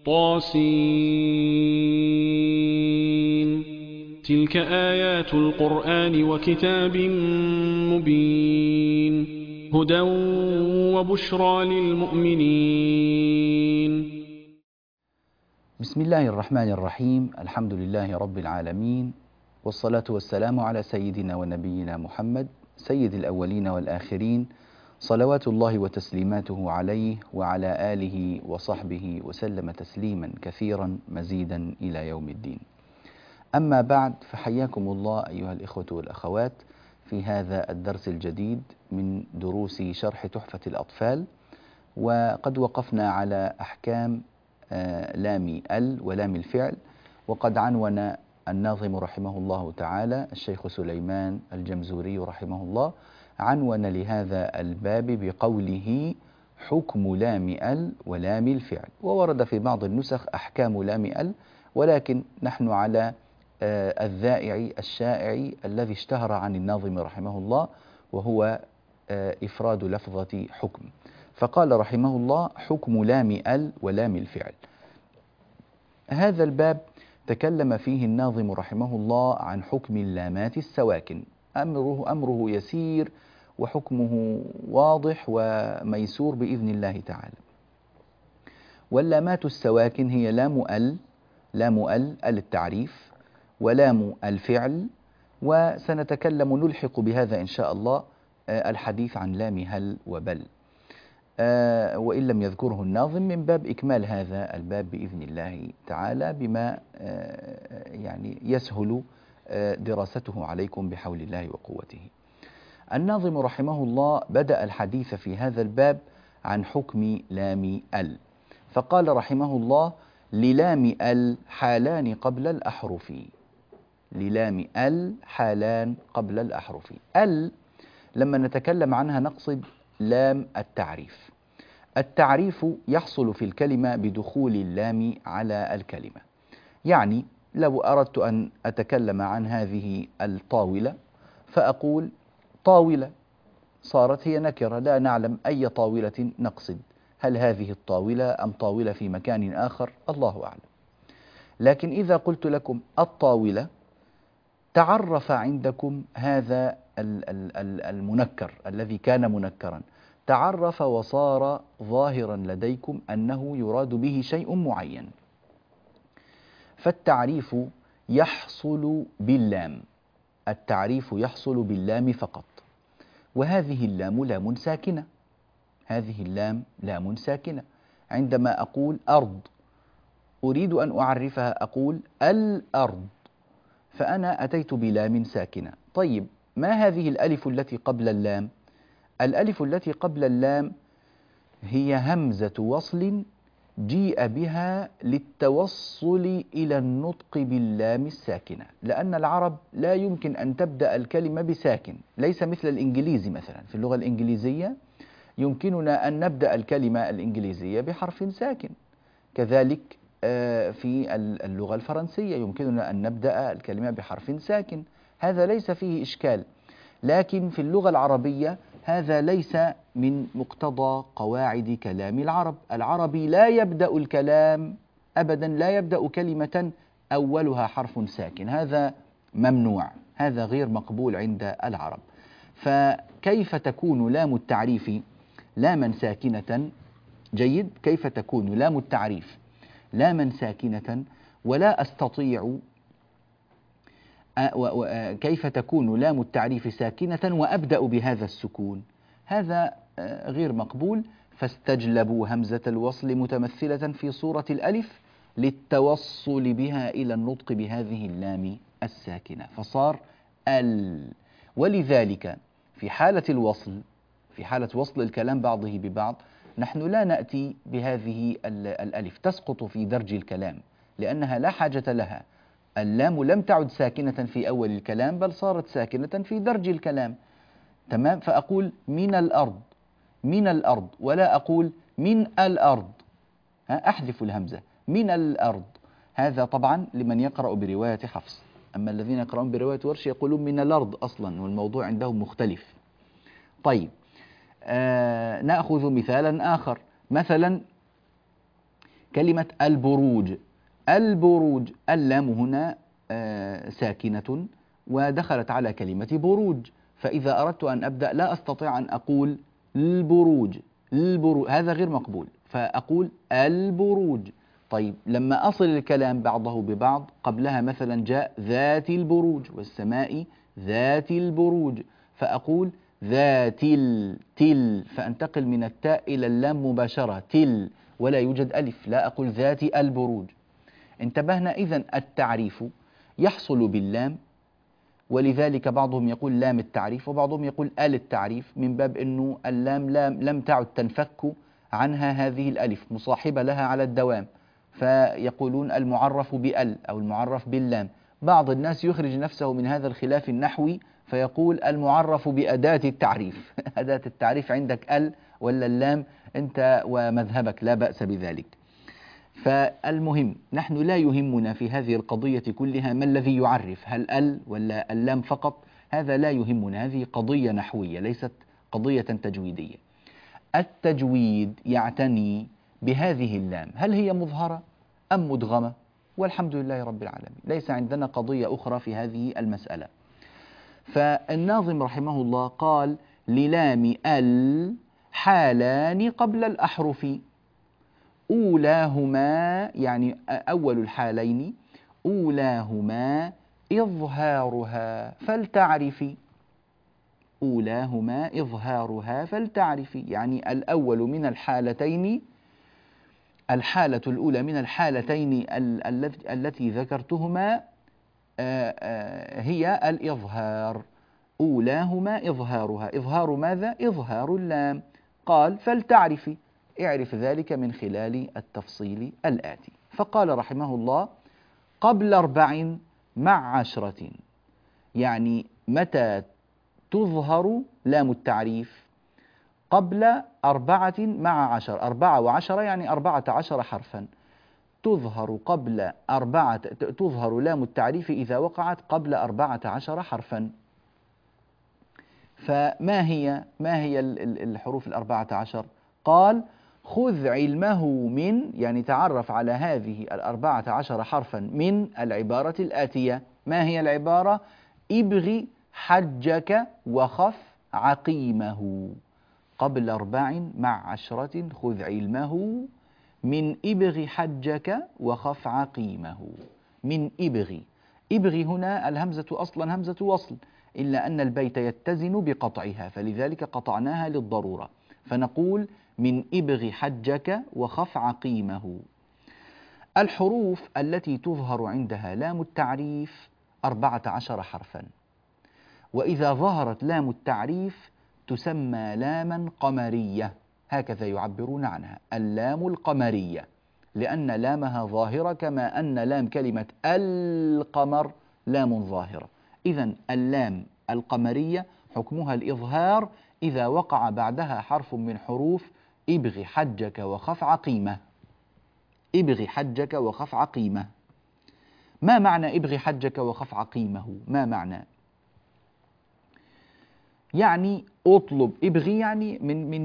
طاسين. تلك آيات القرآن وكتاب مبين، هدى وبشرى للمؤمنين. بسم الله الرحمن الرحيم. الحمد لله رب العالمين، والصلاة والسلام على سيدنا ونبينا محمد سيد الأولين والآخرين، صلوات الله وتسليماته عليه وعلى آله وصحبه وسلم تسليما كثيرا مزيدا إلى يوم الدين. أما بعد، فحياكم الله أيها الإخوة والأخوات في هذا الدرس الجديد من دروس شرح تحفة الأطفال. وقد وقفنا على أحكام لام ال ولام الفعل، وقد عنون الناظم رحمه الله تعالى الشيخ سليمان الجمزوري رحمه الله عنون لهذا الباب بقوله حكم لام ال ولام الفعل. وورد في بعض النسخ أحكام لام ال، ولكن نحن على الذائع الشائع الذي اشتهر عن الناظم رحمه الله، وهو إفراد لفظة حكم. فقال رحمه الله حكم لام ال ولام الفعل. هذا الباب تكلم فيه الناظم رحمه الله عن حكم اللامات السواكن. أمره يسير وحكمه واضح وميسور بإذن الله تعالى. واللامات السواكن هي لام ال التعريف، ولام الفعل، وسنتكلم نلحق بهذا إن شاء الله الحديث عن لام هل وبل، وإن لم يذكره الناظم من باب إكمال هذا الباب بإذن الله تعالى بما يعني يسهل دراسته عليكم بحول الله وقوته. الناظم رحمه الله بدأ الحديث في هذا الباب عن حكم لام ال، فقال رحمه الله للام ال حالان قبل الأحرف. للام ال حالان قبل الأحرف. ال لما نتكلم عنها نقصد لام التعريف. التعريف يحصل في الكلمة بدخول اللام على الكلمة. يعني لو أردت أن أتكلم عن هذه الطاولة فأقول طاولة، صارت هي نكرة، لا نعلم أي طاولة نقصد، هل هذه الطاولة أم طاولة في مكان آخر؟ الله أعلم. لكن إذا قلت لكم الطاولة، تعرف عندكم هذا المنكر الذي كان منكرا، تعرف وصار ظاهرا لديكم أنه يراد به شيء معين. فالتعريف يحصل باللام، التعريف يحصل باللام فقط، وهذه اللام لام ساكنة. هذه اللام لام ساكنة. عندما أقول أرض أريد أن أعرفها أقول الأرض، فأنا أتيت بلام ساكنة. طيب، ما هذه الألف التي قبل اللام؟ الألف التي قبل اللام هي همزة وصل جيء بها للتوصل إلى النطق باللام الساكنة، لأن العرب لا يمكن أن تبدأ الكلمة بساكن، ليس مثل الإنجليزي مثلا. في اللغة الإنجليزية يمكننا أن نبدأ الكلمة الإنجليزية بحرف ساكن، كذلك في اللغة الفرنسية يمكننا أن نبدأ الكلمة بحرف ساكن، هذا ليس فيه إشكال. لكن في اللغة العربية هذا ليس من مقتضى قواعد كلام العرب. العربي لا يبدأ الكلام أبدا، لا يبدأ كلمة أولها حرف ساكن، هذا ممنوع، هذا غير مقبول عند العرب. فكيف تكون لام التعريف لاما ساكنة؟ جيد، كيف تكون لام التعريف لاما ساكنة ولا أستطيع كيف تكون لام التعريف ساكنة وأبدأ بهذا السكون؟ هذا غير مقبول. فاستجلبوا همزة الوصل متمثلة في صورة الألف للتوصل بها إلى النطق بهذه اللام الساكنة، فصار ال. ولذلك في حالة الوصل، في حالة وصل الكلام بعضه ببعض، نحن لا نأتي بهذه الألف، تسقط في درج الكلام لأنها لا حاجة لها. اللام لم تعد ساكنة في أول الكلام، بل صارت ساكنة في درج الكلام. تمام؟ فأقول من الأرض، من الأرض، ولا أقول من الأرض، أحذف الهمزة، من الأرض. هذا طبعا لمن يقرأ برواية حفص، أما الذين يقرؤون برواية ورش يقولون من الأرض أصلا، والموضوع عندهم مختلف. طيب، نأخذ مثالا آخر. مثلا كلمة البروج. البروج اللام هنا ساكنة ودخلت على كلمة بروج، فإذا أردت أن أبدأ لا أستطيع أن أقول البروج. هذا غير مقبول، فأقول البروج. طيب لما أصل الكلام بعضه ببعض قبلها مثلا جاء ذات البروج والسماء ذات البروج، فأقول ذات تل، فأنتقل من التاء إلى اللام مباشرة تل، ولا يوجد ألف، لا أقول ذات البروج. انتبهنا إذن التعريف يحصل باللام، ولذلك بعضهم يقول لام التعريف وبعضهم يقول آل التعريف، من باب أنه اللام لم تعد تنفك عنها هذه الألف، مصاحبة لها على الدوام، فيقولون المعرف بأل أو المعرف باللام. بعض الناس يخرج نفسه من هذا الخلاف النحوي فيقول المعرف بأداة التعريف أداة التعريف عندك ال ولا اللام، أنت ومذهبك لا بأس بذلك. فالمهم نحن لا يهمنا في هذه القضية كلها ما الذي يعرف، هل ال ولا اللام فقط، هذا لا يهمنا، هذه قضية نحوية ليست قضية تجويدية. التجويد يعتني بهذه اللام، هل هي مظهرة أم مدغمة؟ والحمد لله رب العالمين، ليس عندنا قضية أخرى في هذه المسألة. فالناظم رحمه الله قال للام ال حالان قبل الأحرف، أولاهما يعني أول الحالين، أولاهما إظهارها فلتعرفي، أولاهما إظهارها فلتعرفي، يعني الأول من الحالتين، الحالة الأولى من الحالتين التي ذكرتهما هي الإظهار، أولاهما إظهارها. إظهار ماذا؟ إظهار اللام. قال فلتعرفي، اعرف ذلك من خلال التفصيل الآتي. فقال رحمه الله قبل 4 مع 10، يعني متى تظهر لام التعريف؟ قبل 4 مع 10، 4 و10 يعني 14 حرفا، تظهر قبل 4، تظهر لام التعريف إذا وقعت قبل 14 حرفا. فما هي الحروف 14؟ قال خذ علمه من، يعني تعرف على هذه 14 حرفا من العبارة الآتية. ما هي العبارة؟ ابغ حجك وخف عقيمه، قبل 4 مع 10 خذ علمه من ابغ حجك وخف عقيمه. من ابغ، ابغ هنا الهمزة أصلا همزة وصل، إلا أن البيت يتزن بقطعها فلذلك قطعناها للضرورة، فنقول من ابغ حجك وخف عقيمه. الحروف التي تظهر عندها لام التعريف 14 حرفا، وإذا ظهرت لام التعريف تسمى لاما قمرية، هكذا يعبرون عنها، اللام القمرية، لأن لامها ظاهرة كما أن لام كلمة القمر لام ظاهرة. إذن اللام القمرية حكمها الإظهار إذا وقع بعدها حرف من حروف ابغ حجك وخف عقيمة. ابغ حجك وخف عقيمة. ما معنى ابغ حجك وخف عقيمه؟ ما معنى؟ يعني اطلب، ابغي يعني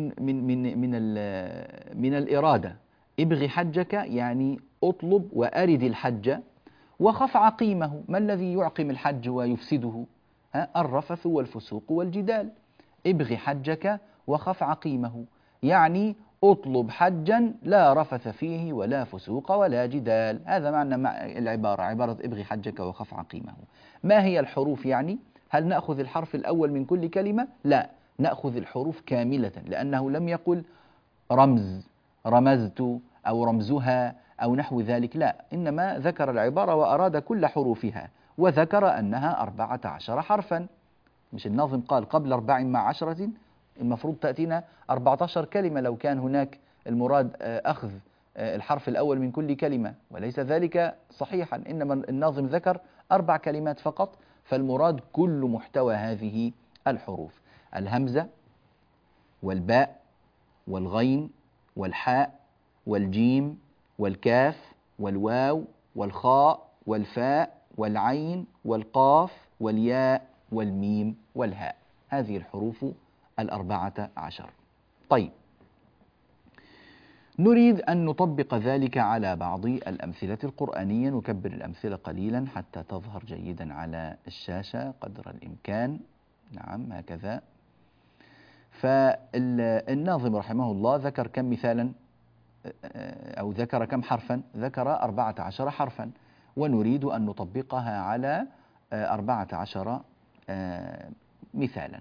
من الإرادة، ابغ حجك يعني اطلب وأرد الحج، وخف عقيمه، ما الذي يعقم الحج ويفسده؟ الرفث والفسوق والجدال. ابغ حجك وخف عقيمه، يعني اطلب حجا لا رفث فيه ولا فسوق ولا جدال، هذا معنى العبارة، عبارة ابغ حجك وخف عقيمه. ما هي الحروف يعني؟ هل نأخذ الحرف الأول من كل كلمة؟ لا، نأخذ الحروف كاملة، لأنه لم يقل رمز، رمزت أو رمزها أو نحو ذلك، لا، إنما ذكر العبارة وأراد كل حروفها، وذكر أنها 14 حرفا. مش الناظم قال قبل 4 مع 10؟ المفروض تأتينا 14 كلمة لو كان هناك المراد أخذ الحرف الأول من كل كلمة، وليس ذلك صحيحا، إنما الناظم ذكر 4 كلمات فقط، فالمراد كل محتوى هذه الحروف: الهمزة والباء والغين والحاء والجيم والكاف والواو والخاء والفاء والعين والقاف والياء والميم والهاء، هذه الحروف 14. طيب، نريد أن نطبق ذلك على بعض الأمثلة القرآنية. نكبر الأمثلة قليلا حتى تظهر جيدا على الشاشة قدر الإمكان. نعم هكذا. فالناظم رحمه الله ذكر كم مثالا، أو ذكر كم حرفا؟ ذكر 14 حرفا، ونريد أن نطبقها على 14 مثالا.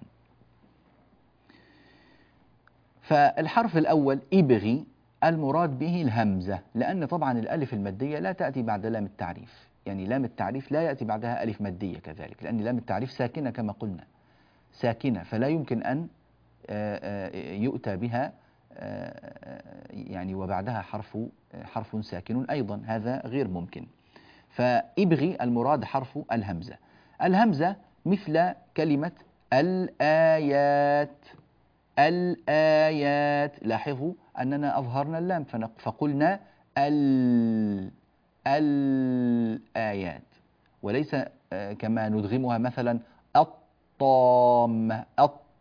فالحرف الأول ابغي، المراد به الهمزة، لأن طبعا الألف المادية لا تأتي بعد لام التعريف، يعني لام التعريف لا يأتي بعدها ألف مادية كذلك، لأن لام التعريف ساكنة كما قلنا، ساكنة، فلا يمكن أن يؤتى بها يعني وبعدها حرف ساكن أيضا، هذا غير ممكن. فابغي المراد حرف الهمزة. الهمزة مثل كلمة الآيات. الآيات، لاحظوا أننا أظهرنا اللام فقلنا الآيات، وليس كما ندغمها مثلا الطامة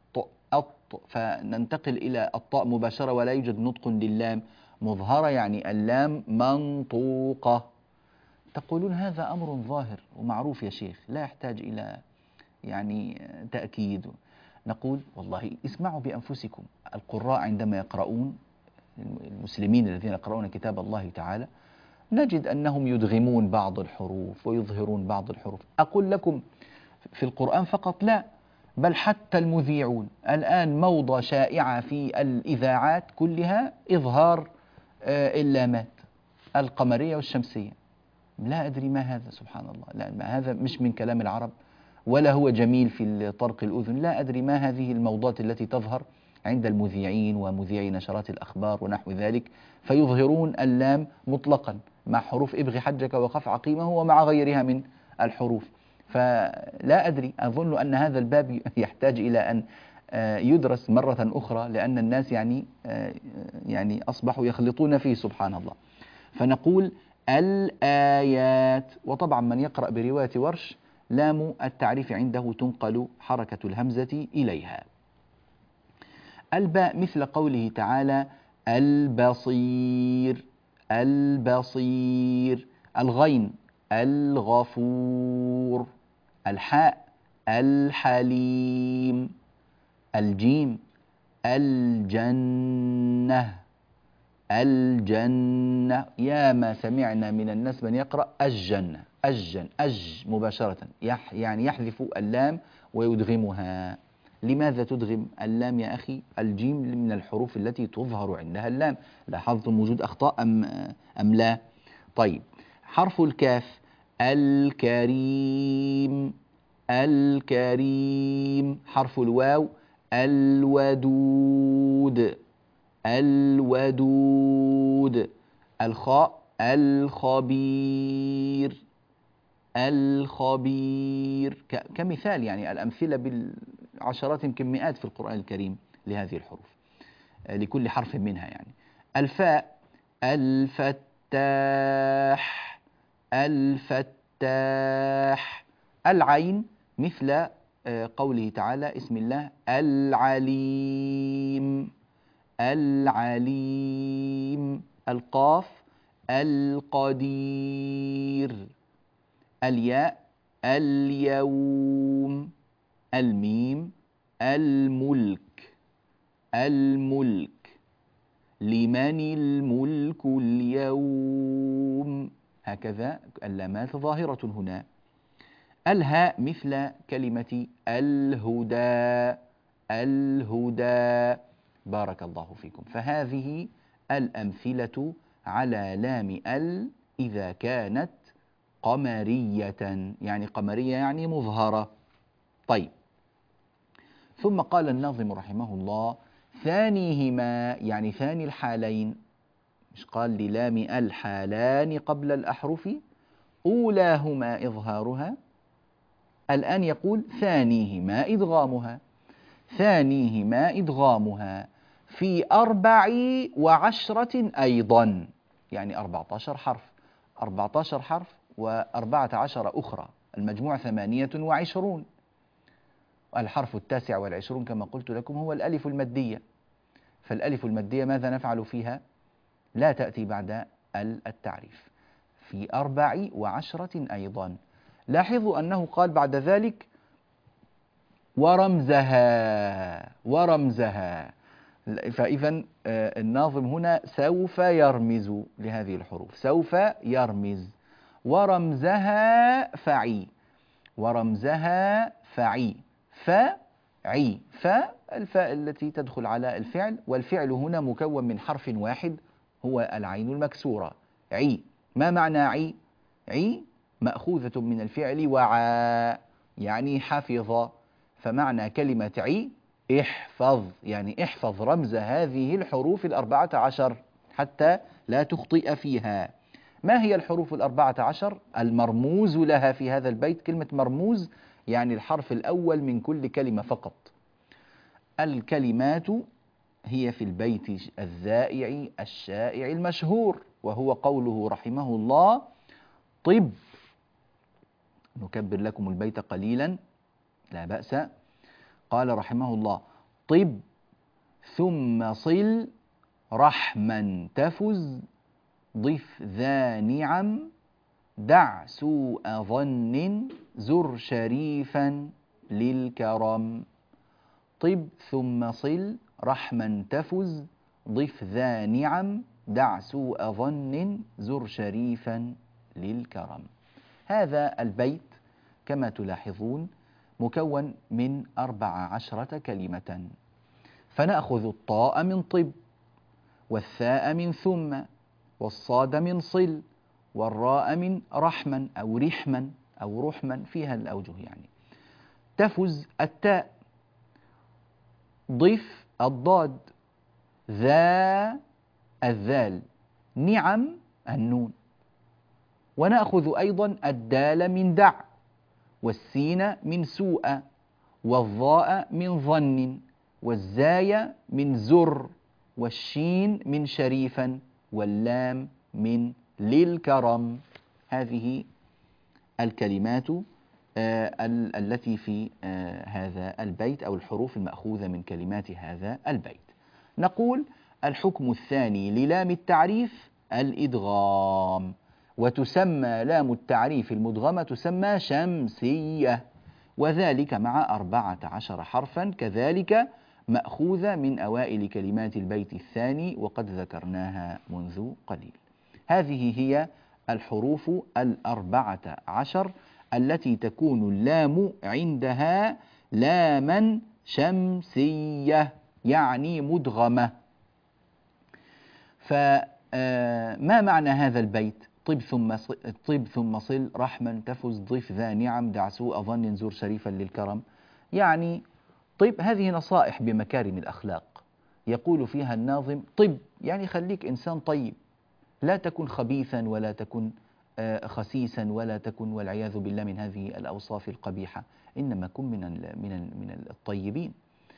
فننتقل إلى الطاء مباشرة ولا يوجد نطق للام مظهرة، يعني اللام منطوقة. تقولون هذا أمر ظاهر ومعروف يا شيخ، لا يحتاج إلى يعني تأكيد. نقول والله اسمعوا بأنفسكم، القراء عندما يقرؤون، المسلمين الذين يقرؤون كتاب الله تعالى، نجد أنهم يدغمون بعض الحروف ويظهرون بعض الحروف. أقول لكم في القرآن فقط لا، بل حتى المذيعون الآن موضة شائعة في الإذاعات كلها إظهار اللامات القمرية والشمسية. لا أدري ما هذا، سبحان الله، لا هذا مش من كلام العرب ولا هو جميل في طرق الأذن. لا أدري ما هذه الموضات التي تظهر عند المذيعين ومذيعي نشرات الأخبار ونحو ذلك، فيظهرون اللام مطلقا مع حروف ابغي حجك وخف عقيمه ومع غيرها من الحروف. فلا أدري، أظن أن هذا الباب يحتاج إلى أن يدرس مرة أخرى، لأن الناس يعني أصبحوا يخلطون فيه سبحان الله. فنقول الآيات. وطبعا من يقرأ برواية ورش لام التعريف عنده تنقل حركة الهمزة إليها. الباء مثل قوله تعالى البصير. البصير. الغين الغفور. الحاء الحليم. الجيم الجنة. الجنة. يا ما سمعنا من الناس من يقرأ الجنة مباشرة، يعني يحذف اللام ويدغمها. لماذا تدغم اللام يا أخي؟ الجيم من الحروف التي تظهر عندها اللام. لاحظتم وجود أخطاء أم لا؟ طيب، حرف الكاف الكريم. الكريم. حرف الواو الودود. الودود. الخاء الخبير. الخبير. كمثال، يعني الأمثلة بالعشرات يمكن مئات في القرآن الكريم لهذه الحروف، لكل حرف منها يعني. الفاء الفتاح. الفتاح. العين مثل قوله تعالى اسم الله العليم. العليم. القاف القدير. الياء اليوم. الميم الملك. الملك. لمن الملك اليوم. هكذا اللامات ظاهرة هنا. الهاء مثل كلمة الهدى. الهدى. بارك الله فيكم. فهذه الأمثلة على لام إذا كانت قمرية، يعني قمرية يعني مظهرة. طيب، ثم قال الناظم رحمه الله ثانيهما، يعني ثاني الحالين، مش قال للام الحالان قبل الأحرف أولاهما إظهارها، الآن يقول ثانيهما إدغامها. ثانيهما إدغامها في 14 أيضا، يعني 14 حرف. 14 حرف و14 أخرى، المجموع 28. الحرف 29 كما قلت لكم هو الألف المادية. فالألف المادية ماذا نفعل فيها؟ لا تأتي بعد التعريف، في 14 أيضا. لاحظوا أنه قال بعد ذلك ورمزها. فإذا الناظم هنا سوف يرمز لهذه الحروف، سوف يرمز. ورمزها فعي، ورمزها فعي، فعي، فالفاء التي تدخل على الفعل، والفعل هنا مكون من حرف واحد هو العين المكسورة، عي. ما معنى عي؟ عي مأخوذة من الفعل وعى، يعني حفظ. فمعنى كلمة عي احفظ، يعني احفظ رمز هذه الحروف 14 حتى لا تخطئ فيها. ما هي الحروف 14 المرموز لها في هذا البيت؟ كلمة مرموز يعني الحرف الأول من كل كلمة فقط. الكلمات هي في البيت الذائع الشائع المشهور، وهو قوله رحمه الله طب. نكبر لكم البيت قليلا لا بأس. قال رحمه الله طب ثم صل رحما تفز ضف ذا نعم دع سوء ظن زر شريفا للكرم. طب ثم صل رحما تفز ضف ذا نعم دع سوء ظن زر شريفا للكرم. هذا البيت كما تلاحظون مكون من 14 كلمة، فنأخذ الطاء من طب، والثاء من ثم، والصاد من صل، والراء من رحما أو رحما أو رحما، فيها الأوجه يعني. تفز التاء، ضف الضاد، ذا الذال، نعم النون. ونأخذ أيضا الدال من دع، والسين من سوء، والظاء من ظن، والزاي من زر، والشين من شريفا، واللام من للكرم. هذه الكلمات التي في هذا البيت، أو الحروف المأخوذة من كلمات هذا البيت. نقول الحكم الثاني للام التعريف الإدغام، وتسمى لام التعريف المدغمة تسمى شمسية، وذلك مع 14 حرفا كذلك مأخوذة من أوائل كلمات البيت الثاني، وقد ذكرناها منذ قليل. هذه هي الحروف 14 التي تكون اللام عندها لاما شمسية، يعني مدغمة. فما معنى هذا البيت؟ طب ثم صل رحما تفز ضف ذا نعم دع سوء ظن زور شريفا للكرم. يعني طب هذه نصائح بمكارم الأخلاق، يقول فيها الناظم طب يعني خليك إنسان طيب، لا تكن خبيثا ولا تكن خسيسا ولا تكن والعياذ بالله من هذه الأوصاف القبيحة، إنما كن من الطيبين.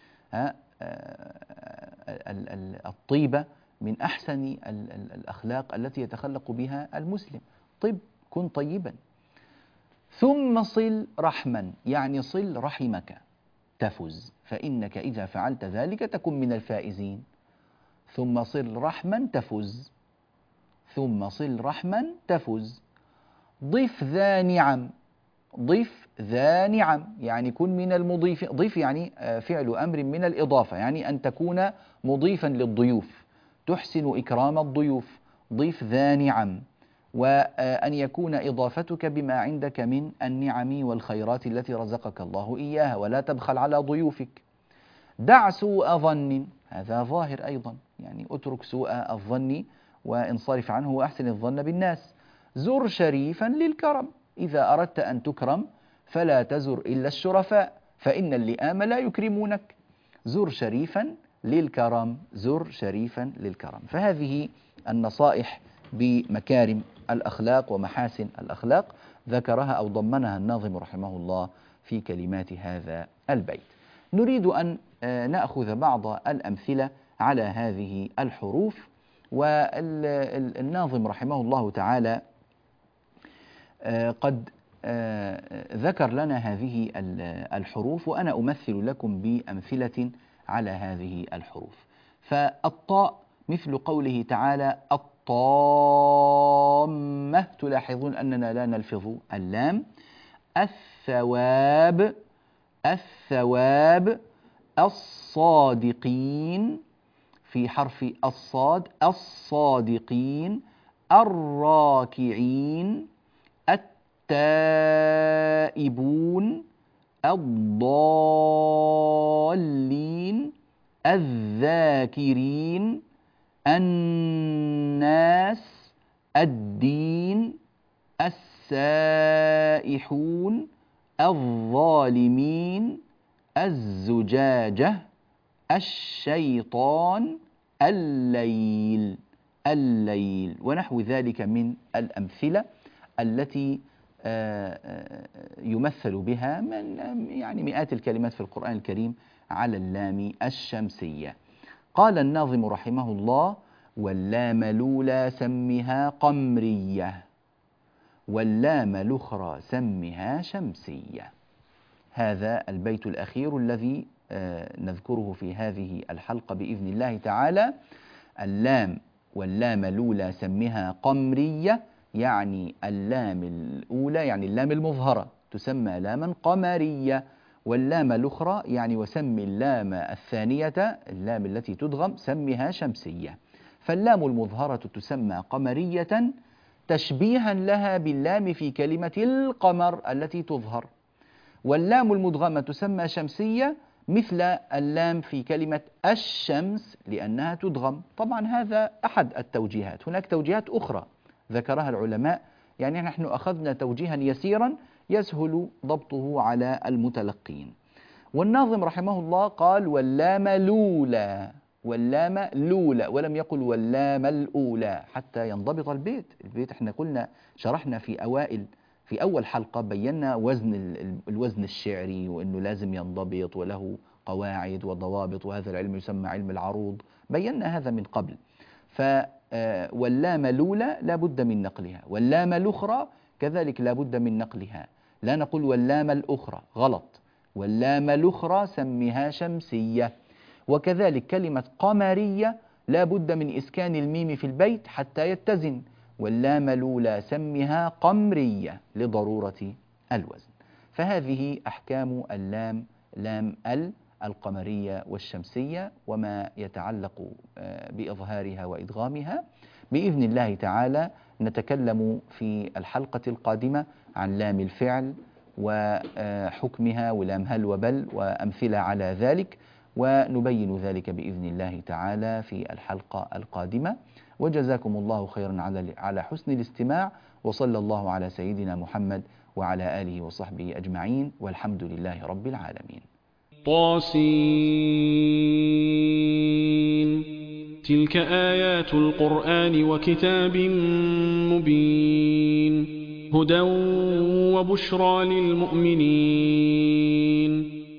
الطيبة من أحسن الأخلاق التي يتخلق بها المسلم. طب كن طيبا. ثم صل رحما يعني صل رحمك تفز، فإنك إذا فعلت ذلك تكن من الفائزين. ثم صل رحما تفز، ثم صل رحما تفز. ضف ذا نعم، ضف ذا نعم يعني كن من المضيف. ضيف يعني فعل أمر من الإضافة، يعني أن تكون مضيفا للضيوف، تحسن إكرام الضيوف. ضيف ذا نعم، وأن يكون إضافتك بما عندك من النعم والخيرات التي رزقك الله إياها، ولا تبخل على ضيوفك. دع سوء ظن، هذا ظاهر أيضا، يعني اترك سوء الظن وانصرف عنه وأحسن الظن بالناس. زر شريفا للكرم، إذا أردت أن تكرم فلا تزر إلا الشرفاء، فإن اللئام لا يكرمونك. زر شريفا للكرم، زر شريفا للكرم. فهذه النصائح بمكارم الأخلاق ومحاسن الأخلاق ذكرها أو ضمنها الناظم رحمه الله في كلمات هذا البيت. نريد أن نأخذ بعض الأمثلة على هذه الحروف. والناظم رحمه الله تعالى قد ذكر لنا هذه الحروف، وأنا أمثل لكم بأمثلة على هذه الحروف. فالطاء مثل قوله تعالى الطامة، تلاحظون أننا لا نلفظ اللام. الثواب، الثواب. الصادقين في حرف الصاد، الصادقين. الراكعين. التائبون. الضالين. الذاكرين. الناس. الدين. السائحون. الظالمين. الزجاجة. الشيطان. الليل، الليل، ونحو ذلك من الأمثلة التي يمثل بها من يعني مئات الكلمات في القرآن الكريم على اللام الشمسية. قال الناظم رحمه الله: واللام الأولى سمها قمرية، واللام الأخرى سمها شمسية. هذا البيت الأخير الذي نذكره في هذه الحلقة بإذن الله تعالى. اللام واللام الأولى سمها قمرية، يعني اللام الأولى يعني اللام المظهرة تسمى لاما قمرية، واللام الأخرى يعني وسمي اللام الثانية اللام التي تدغم سمها شمسية. فاللام المظهرة تسمى قمرية تشبيها لها باللام في كلمة القمر التي تظهر، واللام المدغمة تسمى شمسية مثل اللام في كلمة الشمس لأنها تدغم. طبعا هذا أحد التوجيهات، هناك توجيهات أخرى ذكرها العلماء، يعني نحن أخذنا توجيها يسيرا يسهل ضبطه على المتلقين. والناظم رحمه الله قال: واللام الأولى، واللام الأولى، ولم يقل واللام الأولى حتى ينضبط البيت. البيت احنا قلنا شرحنا في أول حلقة بينا الوزن الشعري وأنه لازم ينضبط وله قواعد وضوابط، وهذا العلم يسمى علم العروض، بينا هذا من قبل. واللام الأولى لا بد من نقلها، واللام الأخرى كذلك لا بد من نقلها، لا نقول واللام الأخرى، غلط، واللام الأخرى سمها شمسية. وكذلك كلمة قمرية لا بد من إسكان الميم في البيت حتى يتزن، واللام الأولى سمها قمرية لضرورة الوزن. فهذه أحكام اللام، لام القمرية والشمسية وما يتعلق بإظهارها وإدغامها. بإذن الله تعالى نتكلم في الحلقة القادمة عن لام الفعل وحكمها، ولام هل وبل وأمثلة على ذلك، ونبين ذلك بإذن الله تعالى في الحلقة القادمة. وجزاكم الله خيرا على حسن الاستماع، وصلى الله على سيدنا محمد وعلى آله وصحبه أجمعين، والحمد لله رب العالمين. طاسين. تلك آيات القرآن وكتاب مبين، هدى وبشرى للمؤمنين.